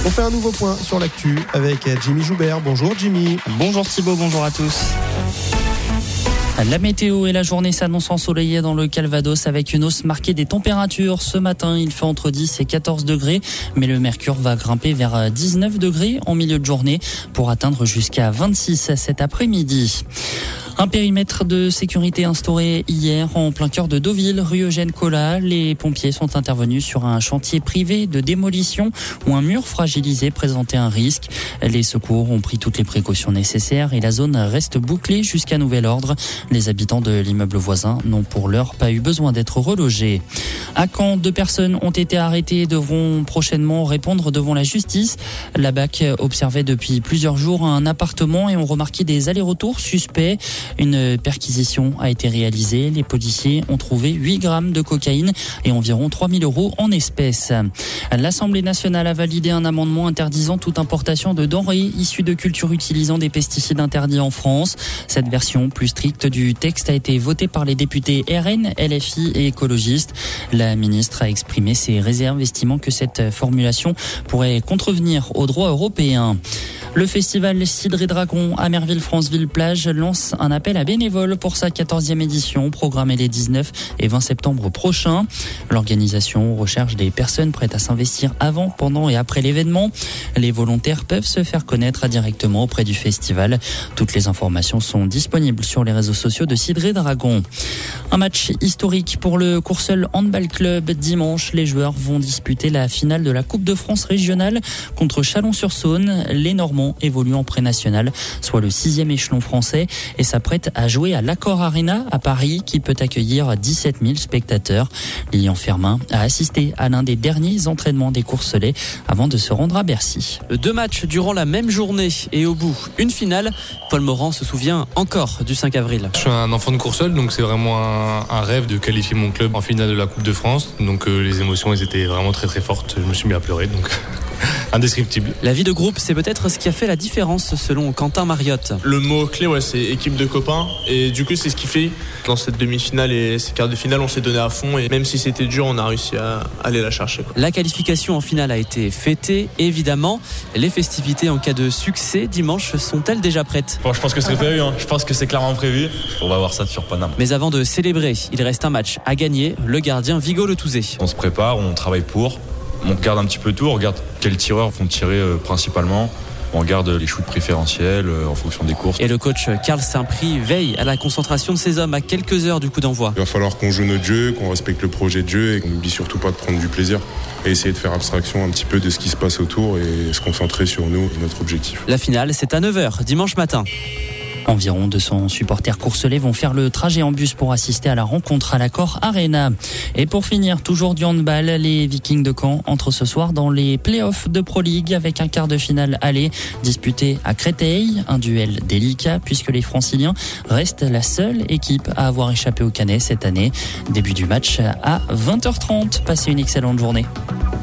On fait un nouveau point sur l'actu avec Jimmy Joubert. Bonjour Jimmy. Bonjour Thibaut, bonjour à tous. La météo et la journée s'annoncent ensoleillée dans le Calvados avec une hausse marquée des températures. Ce matin, il fait entre 10 et 14 degrés, mais le mercure va grimper vers 19 degrés en milieu de journée pour atteindre jusqu'à 26 cet après-midi. Un périmètre de sécurité instauré hier en plein cœur de Deauville, rue Eugène Collat. Les pompiers sont intervenus sur un chantier privé de démolition où un mur fragilisé présentait un risque. Les secours ont pris toutes les précautions nécessaires et la zone reste bouclée jusqu'à nouvel ordre. Les habitants de l'immeuble voisin n'ont pour l'heure pas eu besoin d'être relogés. À Caen, 2 personnes ont été arrêtées et devront prochainement répondre devant la justice. La BAC observait depuis plusieurs jours un appartement et ont remarqué des allers-retours suspects. Une perquisition a été réalisée. Les policiers ont trouvé 8 grammes de cocaïne et environ 3 000 € en espèces. L'Assemblée nationale a validé un amendement interdisant toute importation de denrées issues de cultures utilisant des pesticides interdits en France. Cette version plus stricte du texte a été votée par les députés RN, LFI et écologistes. La ministre a exprimé ses réserves, estimant que cette formulation pourrait contrevenir au droit européen. Le festival Cidre et Dragon à Merville-Franceville-Plage lance un appel à bénévoles pour sa 14e édition, programmée les 19 et 20 septembre prochains. L'organisation recherche des personnes prêtes à s'investir avant, pendant et après l'événement. Les volontaires peuvent se faire connaître directement auprès du festival. Toutes les informations sont disponibles sur les réseaux sociaux de Cidre et Dragon. Un match historique pour le Courseulles Handball Club. Dimanche, les joueurs vont disputer la finale de la Coupe de France régionale contre Chalon-sur-Saône. Les Normands évoluent en pré-national, soit le 6e échelon français, et s'apprête à jouer à l'Accor Arena à Paris, qui peut accueillir 17 000 spectateurs. Lilian Fermin a assisté à l'un des derniers entraînements des Courcelais avant de se rendre à Bercy. 2 matchs durant la même journée et au bout, une finale. Paul Morand se souvient encore du 5 avril. Je suis un enfant de Courseulles, donc c'est vraiment un rêve de qualifier mon club en finale de la Coupe de France. Donc les émotions, elles étaient vraiment très très fortes. Je me suis mis à pleurer, donc indescriptible. La vie de groupe, c'est peut-être ce qui a fait la différence selon Quentin Mariotte. Le mot clé, c'est équipe de copains. Et du coup, c'est ce qui fait dans cette demi-finale et ces quarts de finale, on s'est donné à fond. Et même si c'était dur, on a réussi à aller la chercher. La qualification en finale a été fêtée, évidemment. Les festivités en cas de succès dimanche sont-elles déjà prêtes? Je pense que c'est prévu. Je pense que c'est clairement prévu. On va voir ça sur Paname. Mais avant de célébrer, il reste un match à gagner. Le gardien Vigo Letouzé. On se prépare, on travaille pour. On regarde un petit peu tout, on regarde quels tireurs vont tirer principalement. On regarde les shoots préférentiels en fonction des courses. Et le coach Carl Saint-Prix veille à la concentration de ses hommes à quelques heures du coup d'envoi. Il va falloir qu'on joue notre jeu, qu'on respecte le projet de jeu et qu'on n'oublie surtout pas de prendre du plaisir. Et essayer de faire abstraction un petit peu de ce qui se passe autour et se concentrer sur nous et notre objectif. La finale, c'est à 9h dimanche matin. Environ 200 supporters courcelais vont faire le trajet en bus pour assister à la rencontre à l'Accor Arena. Et pour finir, toujours du handball, les Vikings de Caen entrent ce soir dans les playoffs de Pro League avec un quart de finale aller disputé à Créteil. Un duel délicat puisque les Franciliens restent la seule équipe à avoir échappé au Canet cette année. Début du match à 20h30. Passez une excellente journée.